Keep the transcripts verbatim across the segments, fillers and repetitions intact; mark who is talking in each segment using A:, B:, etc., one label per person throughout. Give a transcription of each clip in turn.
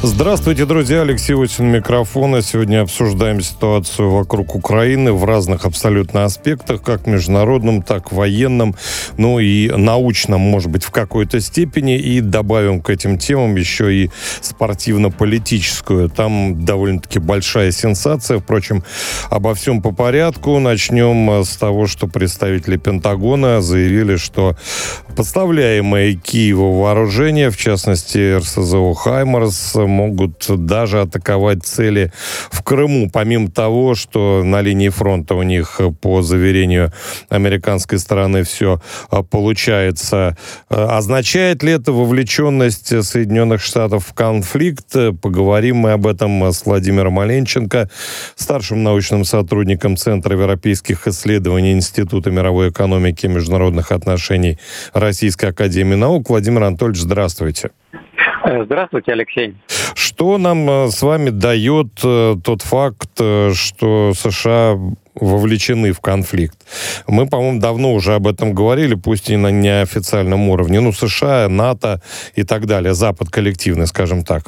A: Здравствуйте, друзья. Алексей Осин, микрофона. Сегодня обсуждаем ситуацию вокруг Украины в разных абсолютно аспектах, как международном, так и военном, ну и научном, может быть, в какой-то степени. И добавим к этим темам еще и спортивно-политическую. Там довольно-таки большая сенсация. Впрочем, обо всем по порядку. Начнем с того, что представители Пентагона заявили, что поставляемое Киеву вооружение, в частности эр эс зэ о «Хаймарс», могут даже атаковать цели в Крыму, помимо того, что на линии фронта у них, по заверению американской стороны, все получается. Означает ли это вовлеченность Соединенных Штатов в конфликт? Поговорим мы об этом с Владимиром Оленченко, старшим научным сотрудником Центра европейских исследований Института мировой экономики и международных отношений Российской академии наук. Владимир Анатольевич, здравствуйте.
B: Здравствуйте, Алексей.
A: Что нам с вами дает тот факт, что США вовлечены в конфликт? Мы, по-моему, давно уже об этом говорили, пусть и на неофициальном уровне. Ну, США, НАТО и так далее. Запад коллективный, скажем так.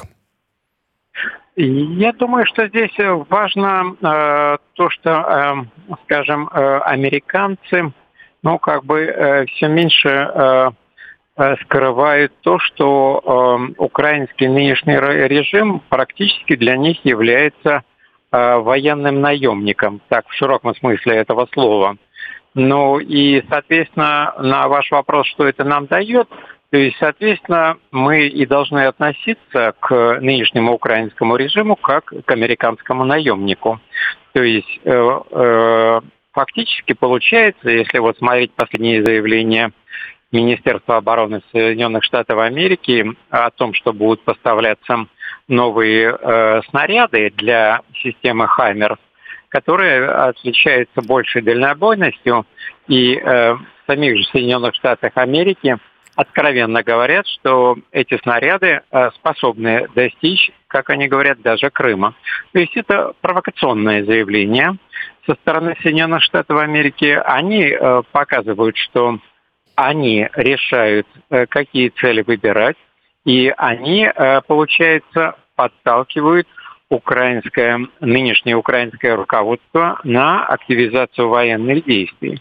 B: Я думаю, что здесь важно э, то, что, э, скажем, э, американцы, ну, как бы э, все меньше... Э, скрывают то, что э, украинский нынешний режим практически для них является э, военным наемником, так в широком смысле этого слова. Ну и, соответственно, на ваш вопрос, что это нам дает, то есть, соответственно, мы и должны относиться к нынешнему украинскому режиму как к американскому наемнику. То есть, э, э, фактически получается, если вот смотреть последние заявления Министерства обороны Соединенных Штатов Америки о том, что будут поставляться новые э, снаряды для системы «Хаймерс», которые отличаются большей дальнобойностью. И э, в самих же Соединенных Штатах Америки откровенно говорят, что эти снаряды э, способны достичь, как они говорят, даже Крыма. То есть это провокационное заявление со стороны Соединенных Штатов Америки. Они э, показывают, что они решают, какие цели выбирать, и они, получается, подталкивают украинское, нынешнее украинское руководство на активизацию военных действий.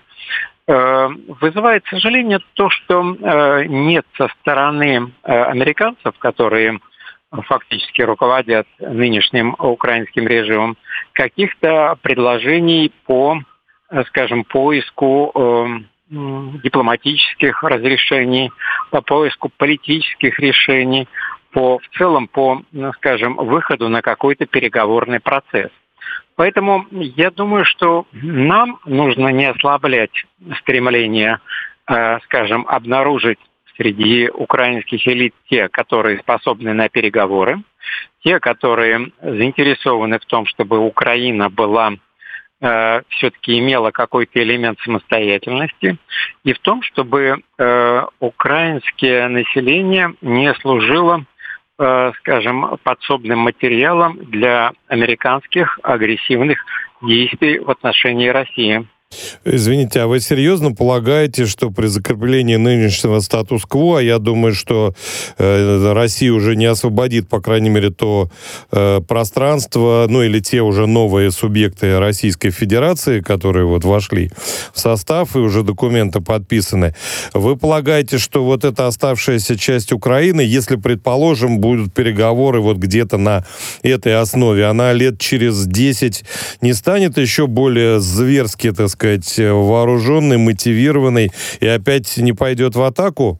B: Вызывает сожаление то, что нет со стороны американцев, которые фактически руководят нынешним украинским режимом, каких-то предложений по, скажем, поиску дипломатических разрешений, по поиску политических решений, по, в целом по, скажем, выходу на какой-то переговорный процесс. Поэтому я думаю, что нам нужно не ослаблять стремление, э, скажем, обнаружить среди украинских элит те, которые способны на переговоры, те, которые заинтересованы в том, чтобы Украина была все-таки имела какой-то элемент самостоятельности, и в том, чтобы э, украинское население не служило, э, скажем, подсобным материалом для американских агрессивных действий в отношении России.
A: Извините, а вы серьезно полагаете, что при закреплении нынешнего статус-кво, а я думаю, что э, Россия уже не освободит, по крайней мере, то э, пространство, ну или те уже новые субъекты Российской Федерации, которые вот вошли в состав и уже документы подписаны, вы полагаете, что вот эта оставшаяся часть Украины, если, предположим, будут переговоры вот где-то на этой основе, она лет через десять не станет еще более зверски, так сказать, вооруженный, мотивированный и опять не пойдет в атаку?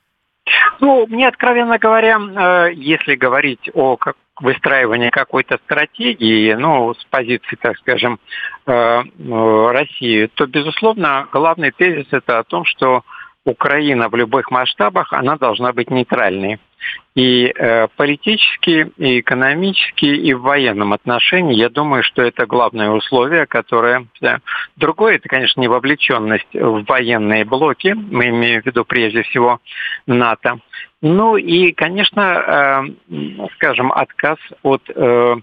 B: Ну, мне, откровенно говоря, если говорить о выстраивании какой-то стратегии, ну, с позиции, так скажем, России, то, безусловно, главный тезис это о том, что Украина в любых масштабах, она должна быть нейтральной. И э, политически, и экономически, и в военном отношении, я думаю, что это главное условие, которое... Да. Другое, это, конечно, не вовлеченность в военные блоки, мы имеем в виду прежде всего НАТО. Ну и, конечно, э, скажем, отказ от э,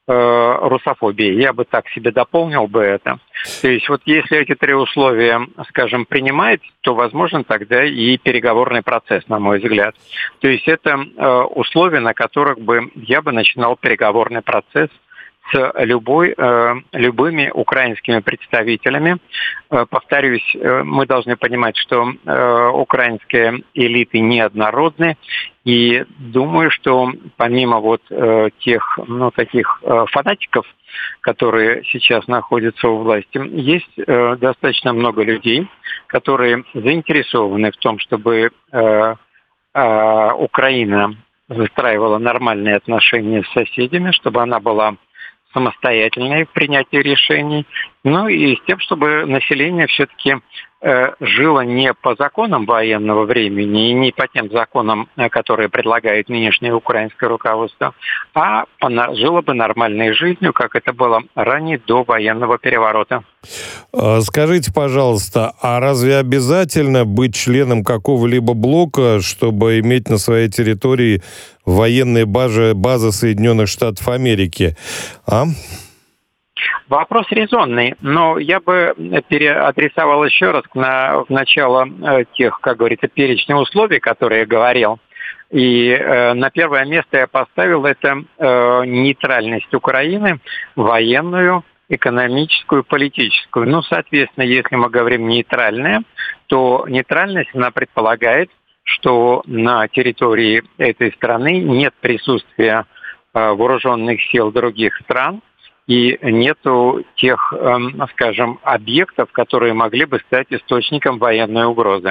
B: русофобии. Я бы так себе дополнил бы это. То есть вот если эти три условия, скажем, принимает, то возможен тогда и переговорный процесс, на мой взгляд. То есть это условия, на которых бы я бы начинал переговорный процесс с любой, э, любыми украинскими представителями. Э, повторюсь, э, мы должны понимать, что э, украинские элиты неоднородны, и думаю, что помимо вот э, тех, ну, таких э, фанатиков, которые сейчас находятся у власти, есть э, достаточно много людей, которые заинтересованы в том, чтобы э, э, Украина выстраивала нормальные отношения с соседями, чтобы она была самостоятельное в принятии решений, ну и с тем, чтобы население все-таки э, жило не по законам военного времени и не по тем законам, которые предлагает нынешнее украинское руководство, а она жило бы нормальной жизнью, как это было ранее, до военного переворота.
A: Скажите, пожалуйста, а разве обязательно быть членом какого-либо блока, чтобы иметь на своей территории военные базы, базы Соединенных Штатов Америки? А?
B: Вопрос резонный, но я бы переадресовал еще раз на, в начало тех, как говорится, перечня условий, которые я говорил. И э, на первое место я поставил это э, нейтральность Украины, военную, экономическую, политическую. Ну, соответственно, если мы говорим нейтральная, то нейтральность, она предполагает, что на территории этой страны нет присутствия э, вооруженных сил других стран и нету тех, э, скажем, объектов, которые могли бы стать источником военной угрозы.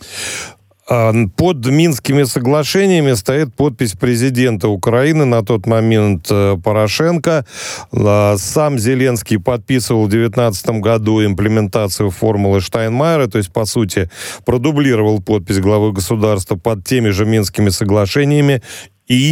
A: Под Минскими соглашениями стоит подпись президента Украины на тот момент Порошенко. Сам Зеленский подписывал в две тысячи девятнадцатом году имплементацию формулы Штайнмайера, то есть, по сути, продублировал подпись главы государства под теми же Минскими соглашениями. И?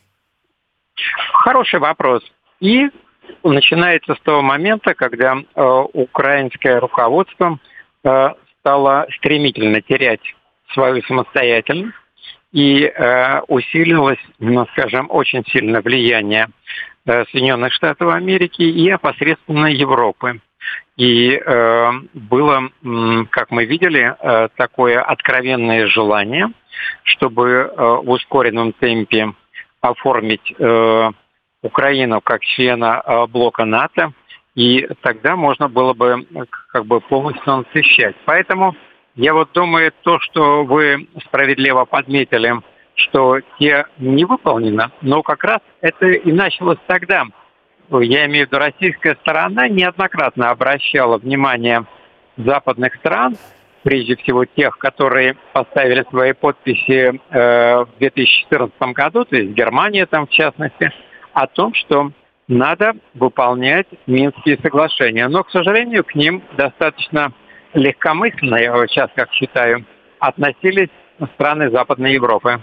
B: Хороший вопрос. И начинается с того момента, когда э, украинское руководство э, стало стремительно терять свою самостоятельность, и э, усилилось, ну, скажем, очень сильно влияние э, Соединенных Штатов Америки и опосредственно Европы. И э, было, э, как мы видели, э, такое откровенное желание, чтобы э, в ускоренном темпе оформить э, Украину как члена э, блока НАТО, и тогда можно было бы как бы полностью насыщать. Поэтому я вот думаю, то, что вы справедливо подметили, что те не выполнено, но как раз это и началось тогда. Я имею в виду, российская сторона неоднократно обращала внимание западных стран, прежде всего тех, которые поставили свои подписи э, в две тысячи четырнадцатом году, то есть Германия там в частности, о том, что надо выполнять Минские соглашения. Но, к сожалению, к ним достаточно легкомысленно, я вот сейчас как считаю, относились страны Западной Европы.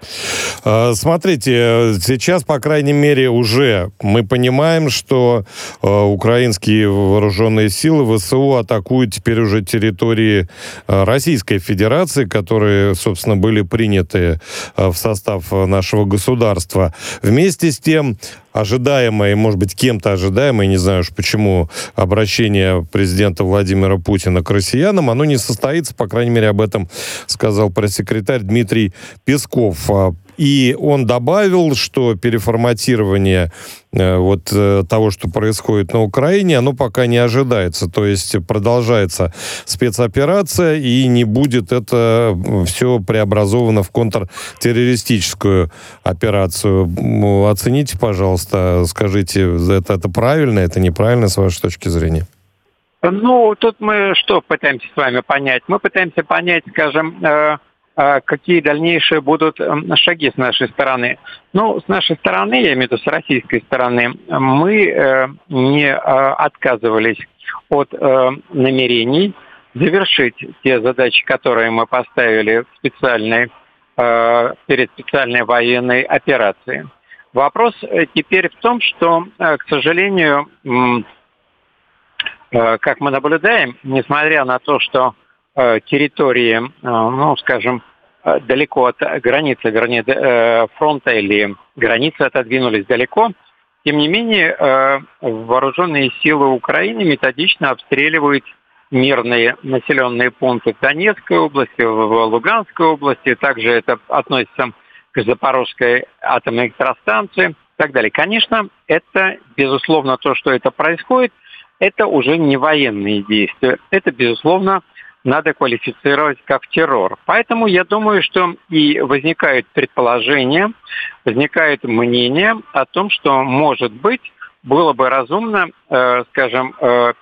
A: Смотрите, сейчас, по крайней мере, уже мы понимаем, что э, украинские вооруженные силы ВСУ атакуют теперь уже территории э, Российской Федерации, которые, собственно, были приняты э, в состав нашего государства. Вместе с тем, ожидаемое, может быть, кем-то ожидаемое, не знаю уж почему, обращение президента Владимира Путина к россиянам, оно не состоится, по крайней мере, об этом сказал пресс-секретарь Дмитрий Песков. И он добавил, что переформатирование э, вот э, того, что происходит на Украине, оно пока не ожидается. То есть продолжается спецоперация, и не будет это все преобразовано в контртеррористическую операцию. Оцените, пожалуйста, скажите, это, это правильно, это неправильно с вашей точки зрения?
B: Ну, тут мы что пытаемся с вами понять? Мы пытаемся понять, скажем, э, какие дальнейшие будут шаги с нашей стороны. Ну, с нашей стороны, я имею в виду с российской стороны, мы э, не э, отказывались от э, намерений завершить те задачи, которые мы поставили в специальной, э, перед специальной военной операцией. Вопрос теперь в том, что, э, к сожалению, э, как мы наблюдаем, несмотря на то, что территории, ну, скажем, далеко от границы, вернее, фронта или границы отодвинулись далеко, тем не менее, вооруженные силы Украины методично обстреливают мирные населенные пункты в Донецкой области, в Луганской области. Также это относится к Запорожской атомной электростанции и так далее. Конечно, это, безусловно, то, что это происходит, это уже не военные действия. Это, безусловно, надо квалифицировать как террор. Поэтому я думаю, что и возникают предположения, возникает мнение о том, что, может быть, было бы разумно, э, скажем, э,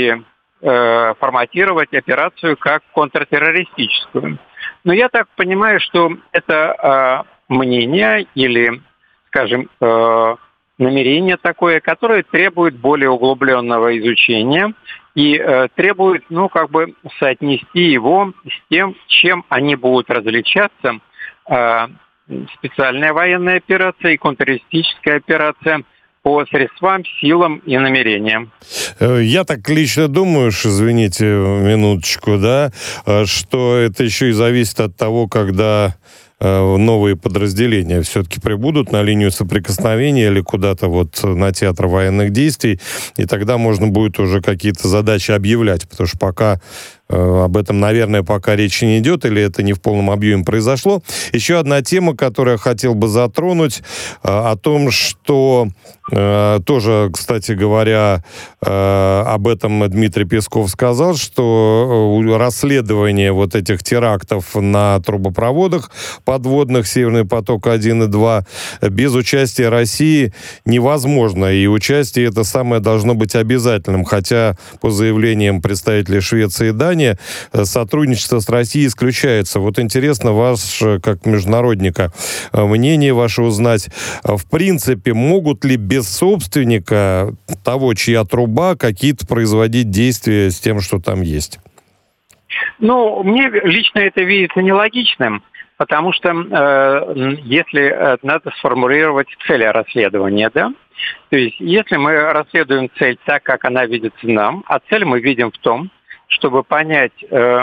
B: переформатировать э, операцию как контртеррористическую. Но я так понимаю, что это э, мнение или, скажем, э, намерение такое, которое требует более углубленного изучения и э, требует, ну, как бы соотнести его с тем, чем они будут различаться, э, специальная военная операция и контртеррористическая операция по средствам, силам и намерениям.
A: Я так лично думаю, что, извините, минуточку, да, что это еще и зависит от того, когда новые подразделения все-таки прибудут на линию соприкосновения или куда-то вот на театр военных действий, и тогда можно будет уже какие-то задачи объявлять, потому что пока об этом, наверное, пока речи не идет, или это не в полном объеме произошло. Еще одна тема, которую я хотел бы затронуть, о том, что тоже, кстати говоря, об этом Дмитрий Песков сказал, что расследование вот этих терактов на трубопроводах подводных «Северный поток-один» и два без участия России невозможно, и участие это самое должно быть обязательным, хотя по заявлениям представителей Швеции и Дании сотрудничество с Россией исключается. Вот интересно, ваше, как международника, мнение ваше узнать. В принципе, могут ли без собственника того, чья труба, какие-то производить действия с тем, что там есть?
B: Ну, мне лично это видится нелогичным, потому что э, если э, надо сформулировать цели расследования, да, то есть если мы расследуем цель так, как она видится нам, а цель мы видим в том, чтобы понять, э,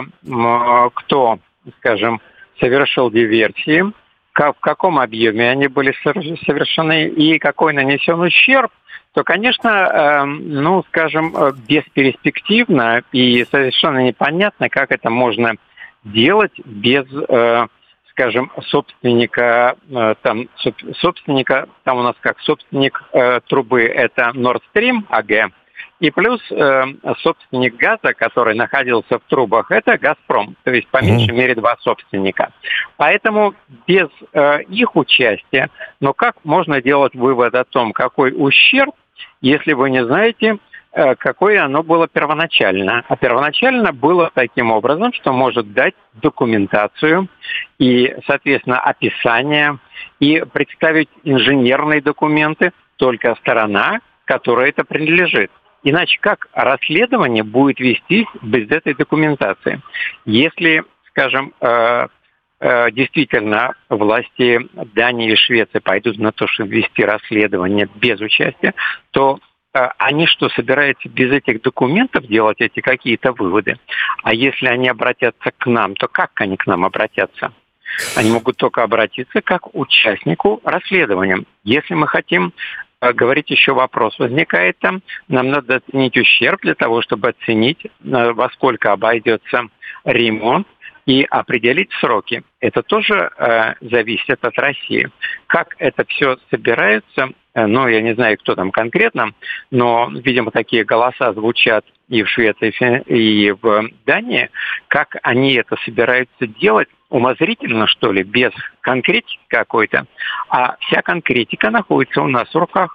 B: кто, скажем, совершил диверсии, как, в каком объеме они были совершены и какой нанесен ущерб, то, конечно, э, ну, скажем, бесперспективно и совершенно непонятно, как это можно делать без, э, скажем, собственника, э, там, собственника, там у нас как собственник э, трубы, это Nord Stream эй джи, и плюс э, собственник газа, который находился в трубах, это «Газпром», то есть по меньшей мере два собственника. Поэтому без э, их участия, но как можно делать вывод о том, какой ущерб, если вы не знаете, э, какое оно было первоначально? А первоначально было таким образом, что может дать документацию и, соответственно, описание, и представить инженерные документы только сторона, которой это принадлежит. Иначе как расследование будет вестись без этой документации? Если, скажем, э, э, действительно власти Дании и Швеции пойдут на то, чтобы вести расследование без участия, то э, они что, собираются без этих документов делать эти какие-то выводы? А если они обратятся к нам, то как они к нам обратятся? Они могут только обратиться как к участнику расследования. Если мы хотим говорить, еще вопрос возникает там. Нам надо оценить ущерб для того, чтобы оценить, во сколько обойдется ремонт и определить сроки. Это тоже э, зависит от России. Как это все собирается, э, ну, я не знаю, кто там конкретно, но, видимо, такие голоса звучат и в Швеции, и в Дании. Как они это собираются делать? Умозрительно, что ли, без конкретики какой-то, а вся конкретика находится у нас в руках.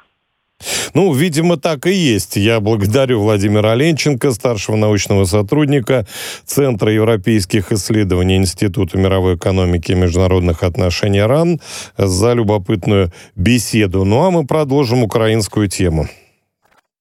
A: Ну, видимо, так и есть. Я благодарю Владимира Оленченко, старшего научного сотрудника Центра европейских исследований Института мировой экономики и международных отношений РАН, за любопытную беседу. Ну, а мы продолжим украинскую тему.